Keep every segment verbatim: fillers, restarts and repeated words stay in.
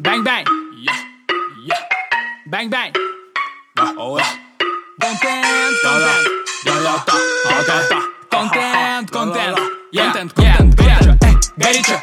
Bang bang, Yeah, yeah, bang bang. yeah, oh yeah. Контент, контент, Да-да-да, да-да-да. контент, контент. Yeah, Контент, контент, горячо, эй, горячо.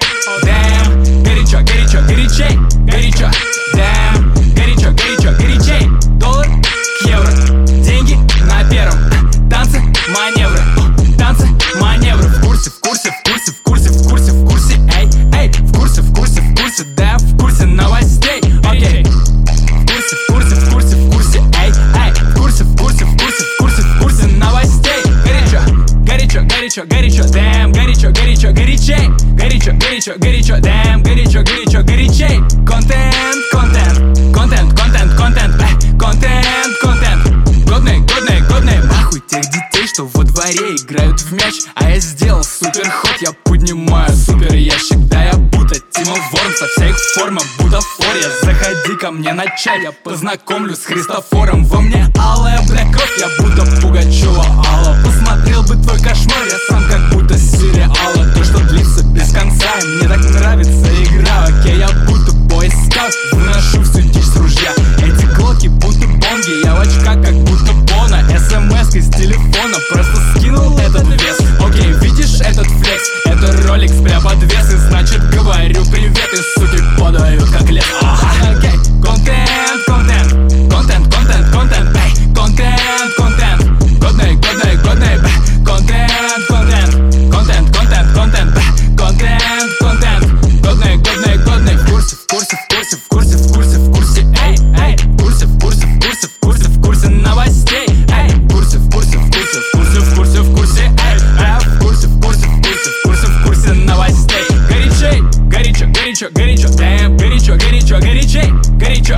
Damn, горячо, горячо, горячей, горячо. Damn, горячо, горячо, горячей. Доллар к евро, деньги на первом. Танцы, маневры, танцы, маневры. В курсе, в курсе, в курсе, в курсе, в курсе, в курсе, эй, эй. В курсе, в курсе, в курсе, да, в курсе новостей. Окей. В курсе, в курсе, в курсе, в курсе, эй, эй. В курсе, в курсе, в курсе, в курсе, в курсе новостей. Горячо, горячо, горячо, горячо, damn, горячо, горячо, горячей. Горячо, горячо, горячо, damn, горячо, горячо, горячей. Контент, контент, контент, контент, контент, эй, контент, контент. Годный, годный, годный. Нахуй тех детей, что во дворе играют в мяч. А я сделал супер ход, я поднимаю супер ящик. Да я будто Тима Ворм, со вся их форма бутафория. Заходи ко мне на чай, я познакомлю с Христофором. Во мне алая, бля, кровь, я будто Пугачева Алла. Посмотрел бы твой кошмар, я сам как будто с сериала. То, что длится без конца, и мне так нравится игра. Окей, я будто бойскаут, выношу всю дичь с ружья. Эти глоки будто бонги, я в очках как будто Бона. СМС-кой с телефона, просто скинул этот вес. Окей, видишь этот флекс? Это ролик прям под вес. И значит говорю привет, и суки подают как лес. Ага, окей, контент, контент, контент, контент, контент, эй, контент, контент, годный, годный, годный, б, контент, контент, контент, контент, контент, б, контент, контент, годный, годный, годный. В курсе, в курсе, в курсе, в курсе, в курсе, в курсе, эй, эй, в курсе, в курсе, в курсе, в курсе, в курсе новостей, эй, в курсе, в курсе, в курсе, в курсе, в курсе, в курсе, эй, эй, в курсе, в курсе, в курсе, в курсе, в курсе новостей. Горячей, горячо, горячо, горячо, damn, горячо, горячо, горячей, горячо,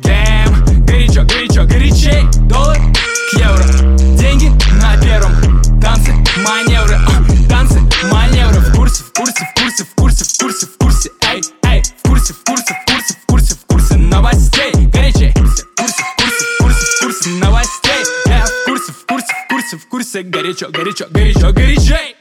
damn, горячо, горячо, горячей. Доллар к евро, деньги на первом. Танцы, маневры, а, танцы, маневры. В курсе, в курсе, в курсе, в курсе, в курсе, в курсе, эй, эй, в курсе, в курсе, в курсе, в курсе, в курсе новостей. Горячей, в курсе, в курсе, в курсе, в курсе, в курсе новостей. Я в курсе, в курсе, в курсе, в курсе, горячо, горячо, горячо, горячей.